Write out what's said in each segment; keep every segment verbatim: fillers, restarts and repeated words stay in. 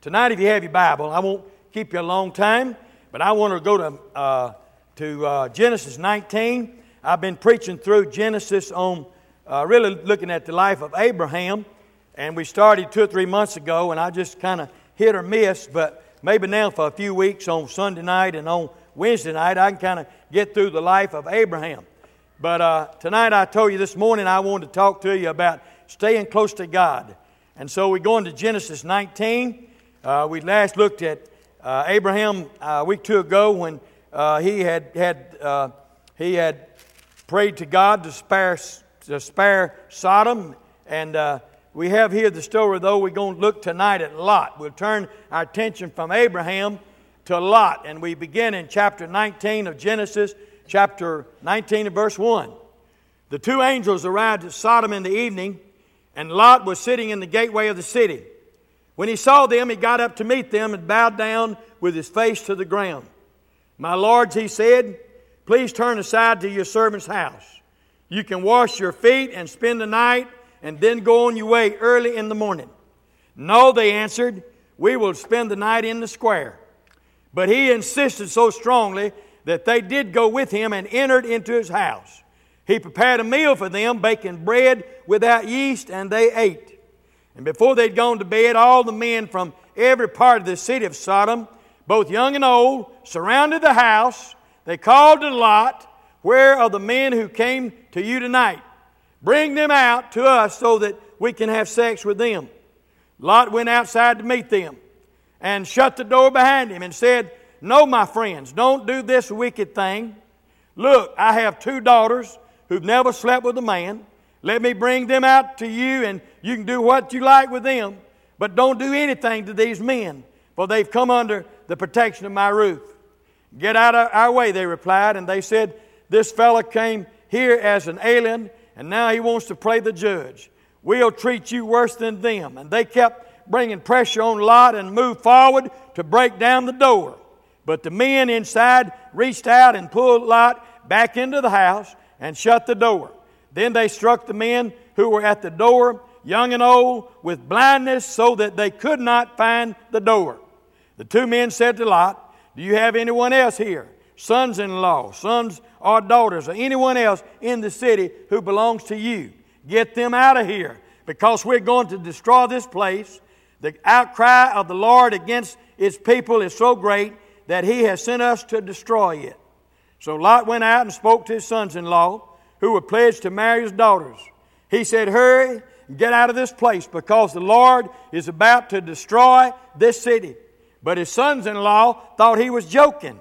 Tonight, if you have your Bible, I won't keep you a long time, but I want to go to uh, to uh, Genesis nineteen. I've been preaching through Genesis on uh, really looking at the life of Abraham, and we started two or three months ago, and I just kind of hit or miss, but maybe now for a few weeks on Sunday night and on Wednesday night, I can kind of get through the life of Abraham. But uh, tonight I told you this morning I wanted to talk to you about staying close to God. And so we're going to Genesis nineteen. Uh, we last looked at uh, Abraham uh, a week or two ago when uh, he had had uh, he had prayed to God to spare to spare Sodom, and uh, we have here the story. Though we're going to look tonight at Lot. We'll turn our attention from Abraham to Lot, and we begin in chapter nineteen of Genesis, chapter nineteen and verse one. The two angels arrived at Sodom in the evening, and Lot was sitting in the gateway of the city. When he saw them, he got up to meet them and bowed down with his face to the ground. "My lords," he said, "please turn aside to your servant's house. You can wash your feet and spend the night and then go on your way early in the morning." "No," they answered, "we will spend the night in the square." But he insisted so strongly that they did go with him and entered into his house. He prepared a meal for them, baking bread without yeast, and they ate. And before they'd gone to bed, all the men from every part of the city of Sodom, both young and old, surrounded the house. They called to Lot, "Where are the men who came to you tonight? Bring them out to us so that we can have sex with them." Lot went outside to meet them and shut the door behind him and said, "No, my friends, don't do this wicked thing. Look, I have two daughters who've never slept with a man. Let me bring them out to you, and you can do what you like with them. But don't do anything to these men, for they've come under the protection of my roof." "Get out of our way," they replied. And they said, "This fellow came here as an alien, and now he wants to play the judge. We'll treat you worse than them." And they kept bringing pressure on Lot and moved forward to break down the door. But the men inside reached out and pulled Lot back into the house and shut the door. Then they struck the men who were at the door, young and old, with blindness so that they could not find the door. The two men said to Lot, "Do you have anyone else here, sons-in-law, sons or daughters, or anyone else in the city who belongs to you? Get them out of here, because we're going to destroy this place. The outcry of the Lord against its people is so great that he has sent us to destroy it." So Lot went out and spoke to his sons-in-law, who were pledged to marry his daughters. He said, "Hurry, get out of this place, because the Lord is about to destroy this city." But his sons-in-law thought he was joking.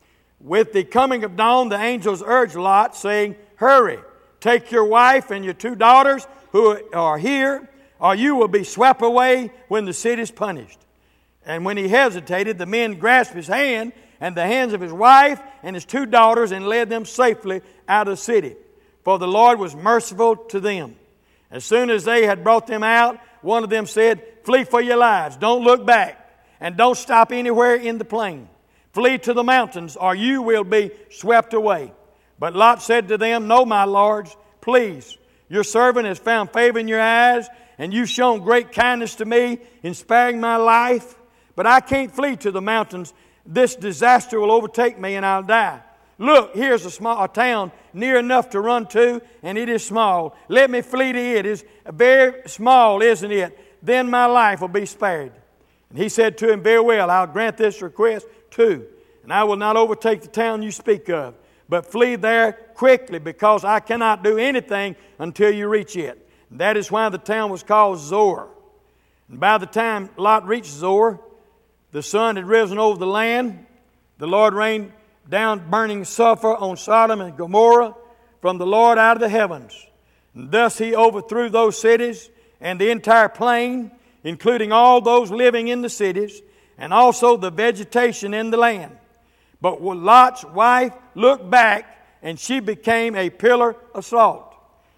With the coming of dawn, the angels urged Lot, saying, "Hurry, take your wife and your two daughters who are here, or you will be swept away when the city is punished." And when he hesitated, the men grasped his hand and the hands of his wife and his two daughters and led them safely out of the city. For the Lord was merciful to them. As soon as they had brought them out, one of them said, "Flee for your lives. Don't look back, and don't stop anywhere in the plain. Flee to the mountains, or you will be swept away." But Lot said to them, "No, my lords, please. Your servant has found favor in your eyes, and you've shown great kindness to me in sparing my life. But I can't flee to the mountains. This disaster will overtake me, and I'll die. Look, here's a small a town near enough to run to, and it is small. Let me flee to it. It is very small, isn't it? Then my life will be spared." And he said to him, "Very well, I'll grant this request too. And I will not overtake the town you speak of, but flee there quickly, because I cannot do anything until you reach it." And that is why the town was called Zoar. And by the time Lot reached Zoar, the sun had risen over the land. The Lord rained down burning sulfur on Sodom and Gomorrah from the Lord out of the heavens. And thus he overthrew those cities and the entire plain, including all those living in the cities, and also the vegetation in the land. But Lot's wife looked back, and she became a pillar of salt.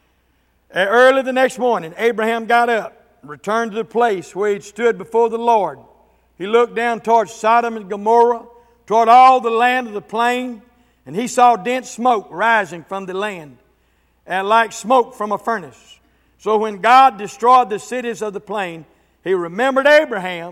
Early the next morning, Abraham got up and returned to the place where he stood before the Lord. He looked down towards Sodom and Gomorrah, toward all the land of the plain, and he saw dense smoke rising from the land, and like smoke from a furnace. So when God destroyed the cities of the plain, he remembered Abraham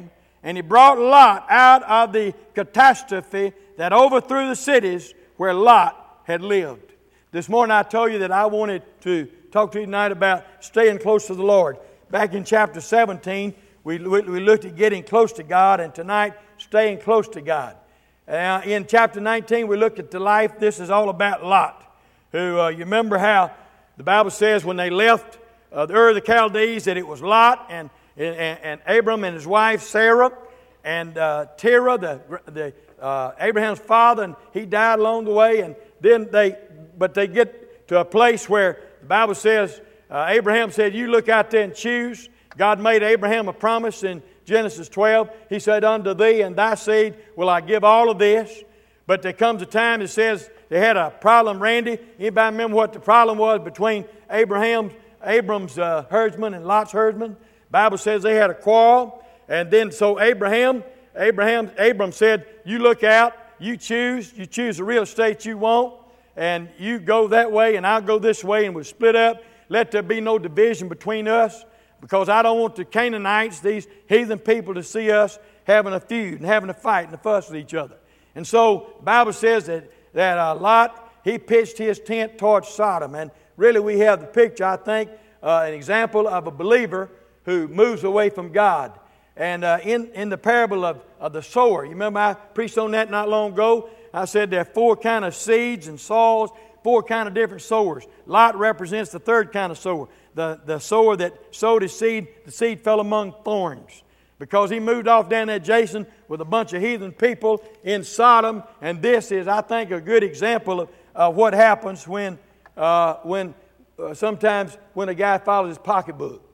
And he brought Lot out of the catastrophe that overthrew the cities where Lot had lived. This morning I told you that I wanted to talk to you tonight about staying close to the Lord. Back in chapter seventeen, we, we looked at getting close to God, and tonight, staying close to God. Uh, in chapter nineteen, we looked at the life. This is all about Lot, who, uh, you remember how the Bible says when they left uh, the Ur of the Chaldees that it was Lot and, and, and Abram and his wife Sarah and uh, Terah, the, the, uh, Abraham's father, and he died along the way. And then they, but they get to a place where the Bible says, uh, Abraham said, you look out there and choose. God made Abraham a promise in Genesis twelve. He said, unto thee and thy seed will I give all of this. But there comes a time, it says, they had a problem, Randy. Anybody remember what the problem was between Abraham's, Abram's uh, herdsman and Lot's herdsman? The Bible says they had a quarrel. And then so Abraham, Abraham, Abram said, you look out, you choose, you choose the real estate you want, and you go that way and I'll go this way, and we'll split up. Let there be no division between us, because I don't want the Canaanites, these heathen people, to see us having a feud and having a fight and a fuss with each other. And so the Bible says that, that uh, Lot, he pitched his tent towards Sodom. And really we have the picture, I think, uh, an example of a believer who moves away from God. And uh, in, in the parable of, of the sower, you remember I preached on that not long ago? I said there are four kind of seeds and soils, four kind of different sowers. Lot represents the third kind of sower. The, the sower that sowed his seed, the seed fell among thorns. Because he moved off down there, Jason, with a bunch of heathen people in Sodom. And this is, I think, a good example of uh, what happens when, uh, when uh, sometimes when a guy follows his pocketbook.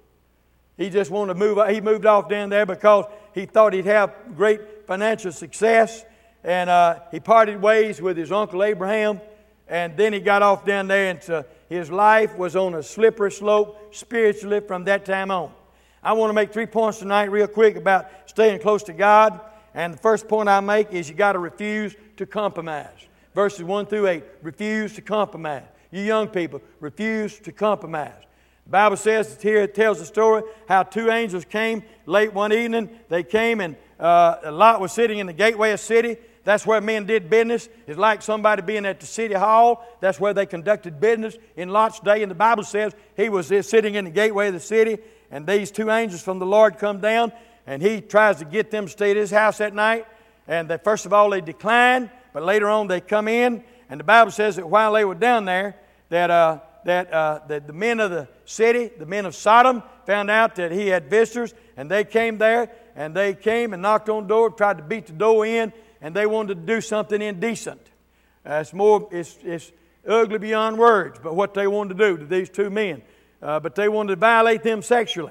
He just wanted to move, he moved off down there because he thought he'd have great financial success. And uh, he parted ways with his uncle Abraham. And then he got off down there, and uh, his life was on a slippery slope spiritually from that time on. I want to make three points tonight real quick about staying close to God. And the first point I make is you got to refuse to compromise. Verses one through eight, refuse to compromise. You young people, refuse to compromise. The Bible says here, it tells the story how two angels came late one evening. They came and uh, Lot was sitting in the gateway of the city. That's where men did business. It's like somebody being at the city hall. That's where they conducted business in Lot's day. And the Bible says he was there sitting in the gateway of the city. And these two angels from the Lord come down. And he tries to get them to stay at his house that night. And they, first of all, they decline. But later on, they come in. And the Bible says that while they were down there, that, uh, that, uh, that the men of the city, the men of Sodom, found out that he had visitors. And they came there. And they came and knocked on the door, tried to beat the door in. And they wanted to do something indecent. Uh, it's more, it's, it's ugly beyond words, but what they wanted to do to these two men. Uh, but they wanted to violate them sexually.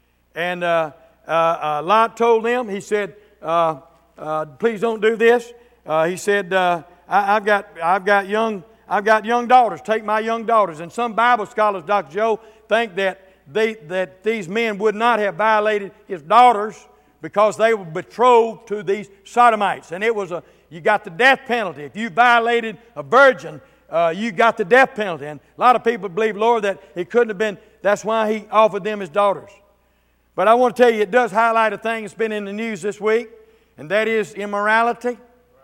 And uh, uh, uh, Lot told them, he said, uh, uh, please don't do this. Uh, he said, uh, I, I've got, I've got young, I've got young daughters. Take my young daughters. And some Bible scholars, Doctor Joe, think that they, that these men would not have violated his daughters, because they were betrothed to these sodomites. And it was a, you got the death penalty. If you violated a virgin, uh, you got the death penalty. And a lot of people believe, Lord, that it couldn't have been, that's why he offered them his daughters. But I want to tell you, it does highlight a thing that's been in the news this week, and that is immorality.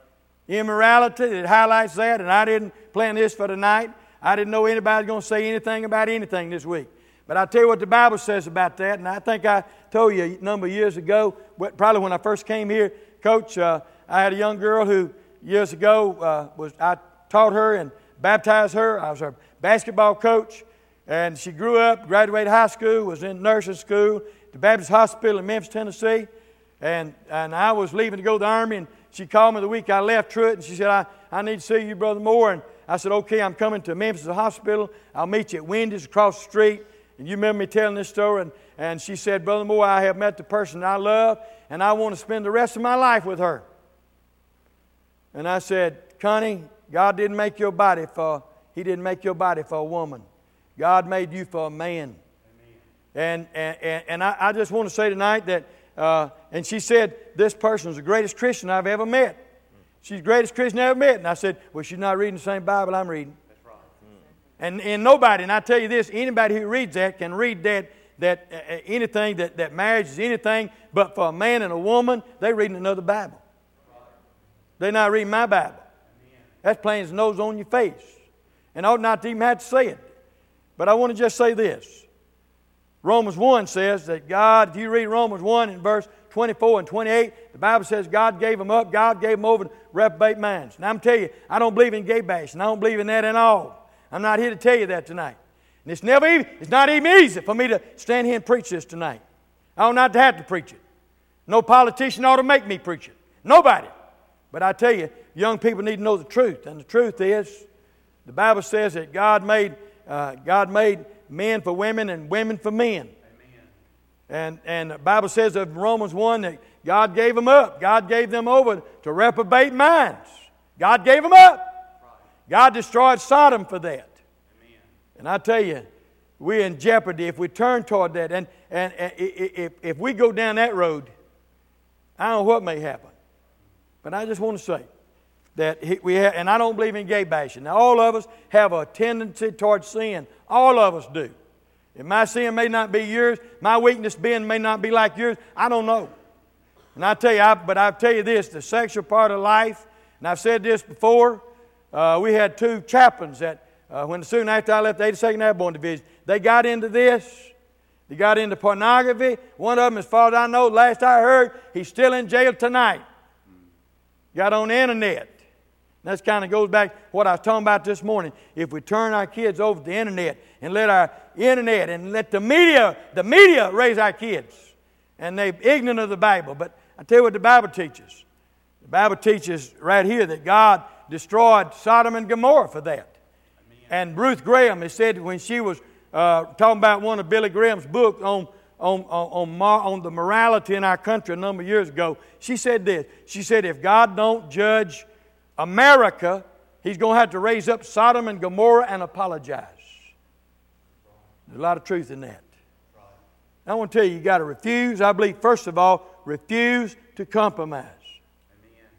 Immorality, it highlights that, and I didn't plan this for tonight. I didn't know anybody was going to say anything about anything this week. But I'll tell you what the Bible says about that, and I think I told you a number of years ago, probably when I first came here, Coach, uh, I had a young girl who years ago, uh, was I taught her and baptized her. I was her basketball coach, and she grew up, graduated high school, was in nursing school at the Baptist Hospital in Memphis, Tennessee, and, and I was leaving to go to the Army, and she called me the week I left Truett, and she said, I, I need to see you, Brother Moore, and I said, okay, I'm coming to Memphis Hospital. I'll meet you at Wendy's across the street. And you remember me telling this story, and, and she said, Brother Moore, I have met the person I love, and I want to spend the rest of my life with her. And I said, Connie, God didn't make your body for, He didn't make your body for a woman. God made you for a man. Amen. And, and, and I, I just want to say tonight that, uh, and she said, this person is the greatest Christian I've ever met. She's the greatest Christian I've ever met. And I said, well, she's not reading the same Bible I'm reading. And, and nobody, and I tell you this, anybody who reads that can read that that uh, anything that, that marriage is anything but for a man and a woman, they're reading another Bible. They're not reading my Bible. That's plain as nose on your face. And I ought not to even have to say it. But I want to just say this. Romans one says that God, if you read Romans one in verse twenty-four and twenty-eight, the Bible says God gave them up, God gave them over to reprobate minds. And I'm telling you, I don't believe in gay bashing. I don't believe in that at all. I'm not here to tell you that tonight. And it's never even, it's not even easy for me to stand here and preach this tonight. I don't have to have to preach it. No politician ought to make me preach it. Nobody. But I tell you, young people need to know the truth. And the truth is, the Bible says that God made uh, God made men for women and women for men. Amen. And, and the Bible says of Romans one that God gave them up. God gave them over to reprobate minds. God gave them up. God destroyed Sodom for that. Amen. And I tell you, we're in jeopardy if we turn toward that. And, and, and if, if we go down that road, I don't know what may happen. But I just want to say that we have, and I don't believe in gay bashing. Now, all of us have a tendency towards sin. All of us do. And my sin may not be yours. My weakness being may not be like yours. I don't know. And I tell you, I, but I'll tell you this, the sexual part of life, and I've said this before, uh, we had two chaplains that, uh, when soon after I left the eighty-second Airborne Division, they got into this. They got into pornography. One of them, as far as I know, last I heard, he's still in jail tonight. Got on the internet. That kind of goes back to what I was talking about this morning. If we turn our kids over to the internet and let our internet and let the media, the media raise our kids, and they're ignorant of the Bible. But I tell you what the Bible teaches. The Bible teaches right here that God destroyed Sodom and Gomorrah for that. Amen. And Ruth Graham has said when she was uh, talking about one of Billy Graham's books on On, on, on, on the morality in our country a number of years ago, she said this. She said, if God don't judge America, He's going to have to raise up Sodom and Gomorrah and apologize. There's a lot of truth in that. I want to tell you, you got to refuse. I believe, first of all, refuse to compromise. Amen.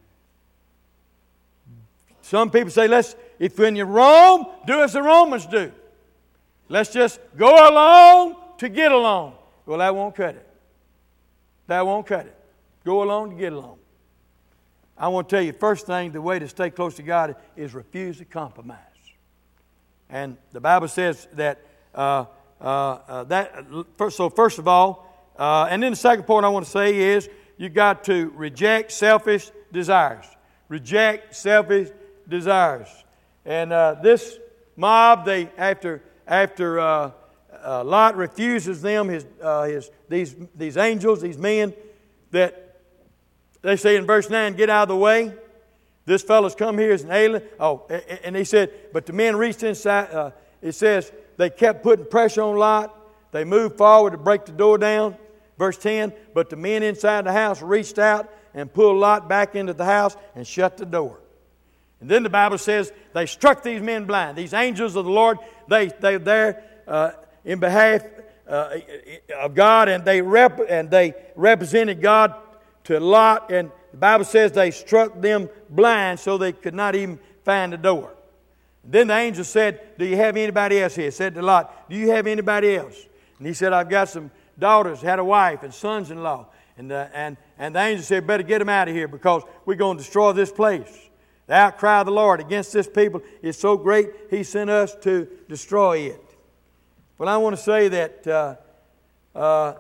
Some people say, let's, if when you're Rome, do as the Romans do. Let's just go along to get along. Well, that won't cut it. That won't cut it. Go along to get along. I want to tell you, first thing, the way to stay close to God is refuse to compromise. And the Bible says that, uh, uh, uh, that first, so first of all, uh, and then the second point I want to say is you got to reject selfish desires. Reject selfish desires. And uh, this mob, they, after, after, uh, Uh, Lot refuses them, his, uh, his, these, these angels, these men, that they say in verse nine, get out of the way. This fellow's come here as an alien. Oh, and he said, but the men reached inside. Uh, it says they kept putting pressure on Lot. They moved forward to break the door down. Verse ten, but the men inside the house reached out and pulled Lot back into the house and shut the door. And then the Bible says they struck these men blind. These angels of the Lord, they, they there, uh, in behalf uh, of God, and they rep- and they represented God to Lot, and the Bible says they struck them blind so they could not even find the door. Then the angel said, do you have anybody else here? Said to Lot, do you have anybody else? And he said, I've got some daughters, had a wife, and sons-in-law. And, uh, and, and the angel said, better get them out of here because we're going to destroy this place. The outcry of the Lord against this people is so great, He sent us to destroy it. Well, I want to say that uh, uh,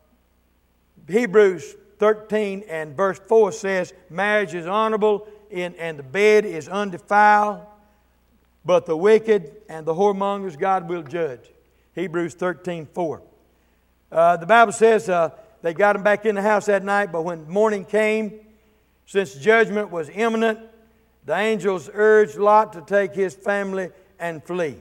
Hebrews thirteen and verse four says, marriage is honorable in, and the bed is undefiled, but the wicked and the whoremongers God will judge. Hebrews thirteen four. Uh, the Bible says uh, they got him back in the house that night, but when morning came, since judgment was imminent, the angels urged Lot to take his family and flee.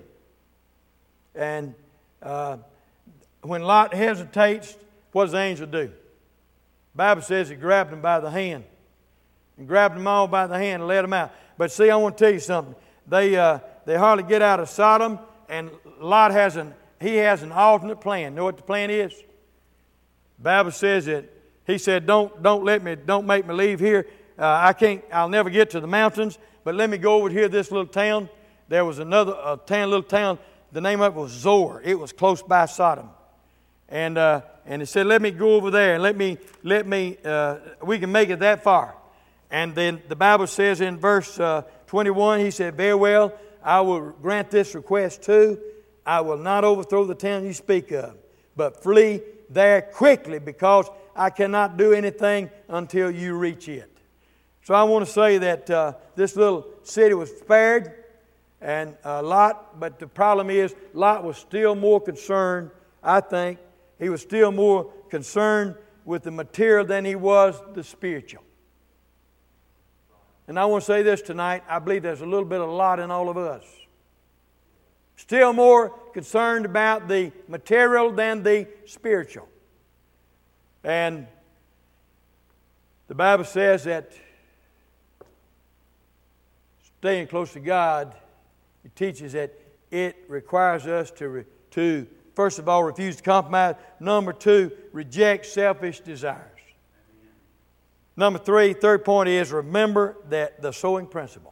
And Uh, when Lot hesitates, what does the angel do? The Bible says he grabbed him by the hand. And grabbed them all by the hand and let them out. But see, I want to tell you something. They uh, they hardly get out of Sodom, and Lot has an he has an alternate plan. Know what the plan is? The Bible says that he said, "Don't don't let me don't make me leave here. Uh, I can't. I'll never get to the mountains. But let me go over here to this little town. There was another a town, little town. The name of it was Zoar. It was close by Sodom. And uh, and he said, let me go over there and let me, let me, uh, we can make it that far. And then the Bible says in verse uh, twenty-one, he said, very well, I will grant this request too. I will not overthrow the town you speak of, but flee there quickly, because I cannot do anything until you reach it. So I want to say that uh, this little city was spared, and uh, Lot, but the problem is Lot was still more concerned, I think, he was still more concerned with the material than he was the spiritual. And I want to say this tonight, I believe there's a little bit of Lot in all of us. Still more concerned about the material than the spiritual. And the Bible says that staying close to God, it teaches that it requires us to, re, to first of all, refuse to compromise. Number two, reject selfish desires. Number three, third point is remember that the sowing principle.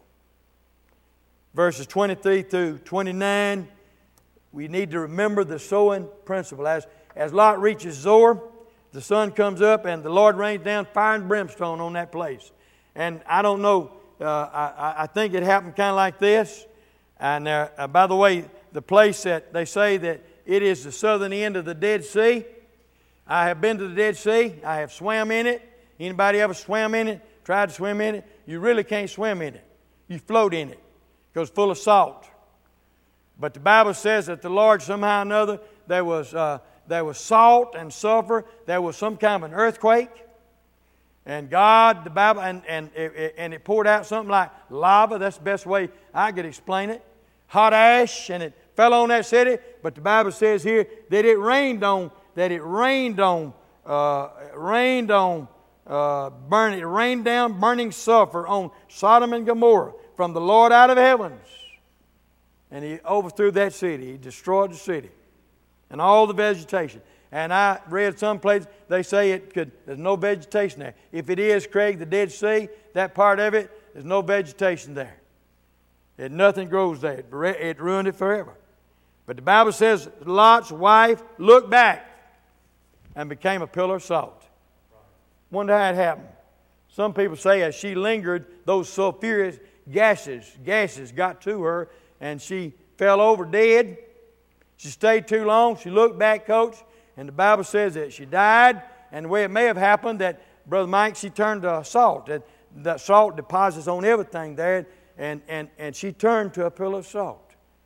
Verses twenty-three through twenty-nine, we need to remember the sowing principle. As, as Lot reaches Zoar, the sun comes up and the Lord rains down fire and brimstone on that place. And I don't know, uh, I, I think it happened kind of like this. And uh, uh, by the way, the place that they say that it is the southern end of the Dead Sea. I have been to the Dead Sea. I have swam in it. Anybody ever swam in it? Tried to swim in it? You really can't swim in it. You float in it because it's full of salt. But the Bible says that the Lord somehow or another, there was, uh, there was salt and sulfur. There was some kind of an earthquake. And God, the Bible, and, and, it, and it poured out something like lava. That's the best way I could explain it. Hot ash, and it fell on that city. But the Bible says here that it rained on, that it rained on, uh, rained on, uh, burn, it rained down burning sulfur on Sodom and Gomorrah from the Lord out of heavens. And He overthrew that city. He destroyed the city and all the vegetation. And I read some places, they say it could, there's no vegetation there. If it is, Craig, the Dead Sea, that part of it, there's no vegetation there. It, nothing grows there. It, it ruined it forever. But the Bible says Lot's wife looked back and became a pillar of salt. Wonder how it happened. Some people say as she lingered, those sulfurous gases, gases got to her and she fell over dead. She stayed too long. She looked back, Coach, and the Bible says that she died. And the way it may have happened that, Brother Mike, she turned to salt. That, that salt deposits on everything there. And, and, and she turned to a pillar of salt.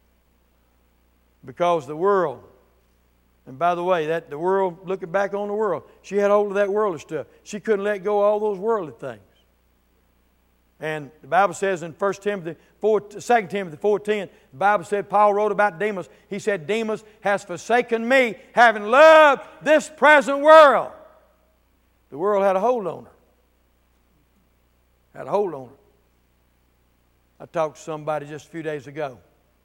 Because the world, and by the way, that the world, looking back on the world, she had hold of that worldly stuff. She couldn't let go of all those worldly things. And the Bible says in First Timothy four, Second Timothy four ten, the Bible said, Paul wrote about Demas. He said, Demas has forsaken me, having loved this present world. The world had a hold on her. Had a hold on her. I talked to somebody just a few days ago.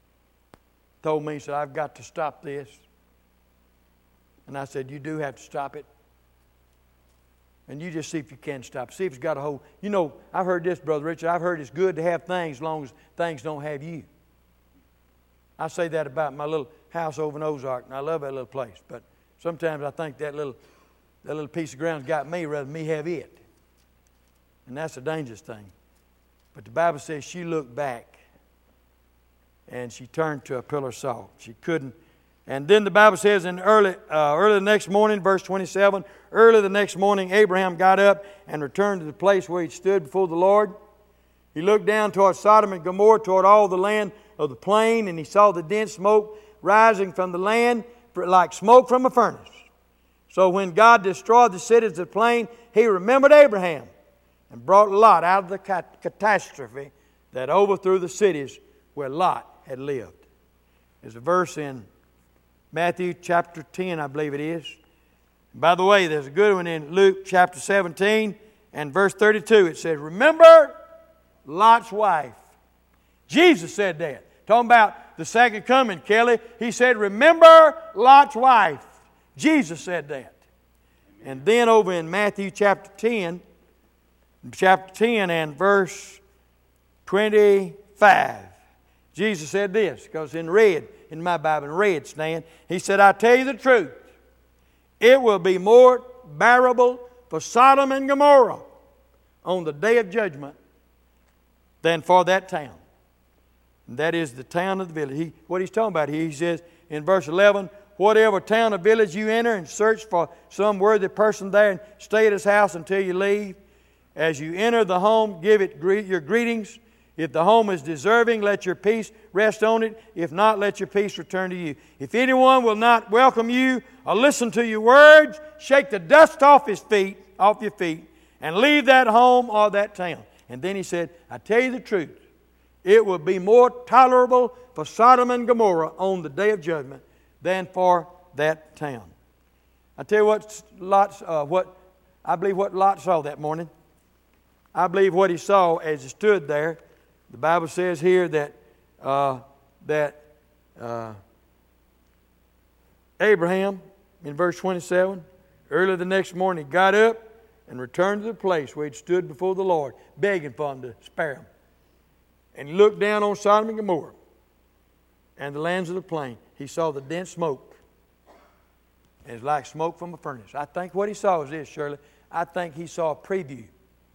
Told me, he said, I've got to stop this. And I said, you do have to stop it. And you just see if you can stop it. See if it's got a hold. You know, I've heard this, Brother Richard. I've heard it's good to have things as long as things don't have you. I say that about my little house over in Ozark, and I love that little place. But sometimes I think that little, that little piece of ground's got me rather than me have it. And that's a dangerous thing. But the Bible says she looked back and she turned to a pillar of salt. She couldn't. And then the Bible says in early, uh, early the next morning, verse twenty-seven, early the next morning, Abraham got up and returned to the place where he stood before the Lord. He looked down toward Sodom and Gomorrah, toward all the land of the plain, and he saw the dense smoke rising from the land like smoke from a furnace. So when God destroyed the cities of the plain, He remembered Abraham and brought Lot out of the catastrophe that overthrew the cities where Lot had lived. There's a verse in Matthew chapter ten, I believe it is. By the way, there's a good one in Luke chapter seventeen and verse thirty-two. It says, remember Lot's wife. Jesus said that. Talking about the second coming, Kelly. He said, remember Lot's wife. Jesus said that. Amen. And then over in Matthew chapter ten, chapter ten and verse twenty-five, Jesus said this, because in red, in my Bible, in red stand, He said, I tell you the truth. it will be more bearable for Sodom and Gomorrah on the day of judgment than for that town. And that is the town of the village. He, what he's talking about here, he says in verse eleven, whatever town or village you enter and search for some worthy person there and stay at his house until you leave. As you enter the home, give it greet, your greetings. If the home is deserving, let your peace rest on it. If not, let your peace return to you. If anyone will not welcome you or listen to your words, shake the dust off his feet, off your feet, and leave that home or that town. And then he said, I tell you the truth, it will be more tolerable for Sodom and Gomorrah on the day of judgment than for that town. I tell you what, Lot, uh, what I believe what Lot saw that morning. I believe what he saw as he stood there. The Bible says here that uh, that uh, Abraham, in verse twenty-seven, early the next morning, got up and returned to the place where he'd stood before the Lord, begging for him to spare him. And he looked down on Sodom and Gomorrah and the lands of the plain. He saw the dense smoke. And it's like smoke from a furnace. I think what he saw was this, Shirley. I think he saw a preview.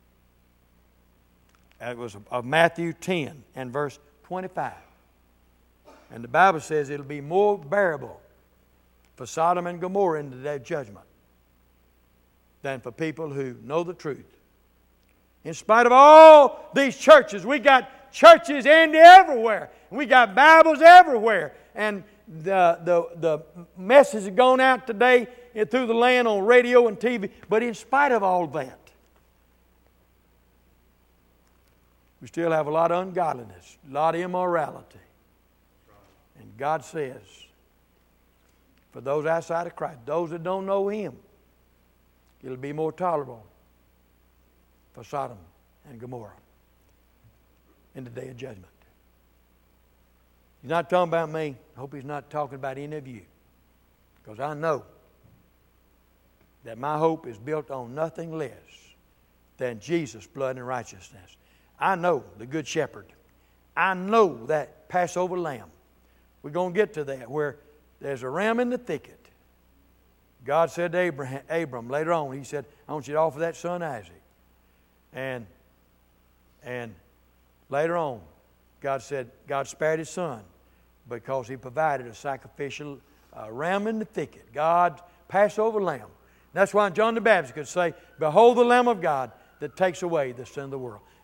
It was of Matthew ten and verse twenty-five. And the Bible says it'll be more bearable for Sodom and Gomorrah in the day of judgment than for people who know the truth. In spite of all these churches, we got churches and everywhere. We got Bibles everywhere. And the, the, the message has gone out today through the land on radio and T V. But in spite of all that, we still have a lot of ungodliness, a lot of immorality. And God says, for those outside of Christ, those that don't know Him, it'll be more tolerable for Sodom and Gomorrah in the day of judgment. He's not talking about me. I hope He's not talking about any of you. Because I know that my hope is built on nothing less than Jesus' blood and righteousness. I know the Good Shepherd. I know that Passover lamb. We're going to get to that where there's a ram in the thicket. God said to Abraham, Abram later on, He said, I want you to offer that son Isaac. And, and later on, God said, God spared His son because He provided a sacrificial uh, ram in the thicket. God's Passover lamb. That's why John the Baptist could say, behold the Lamb of God that takes away the sin of the world.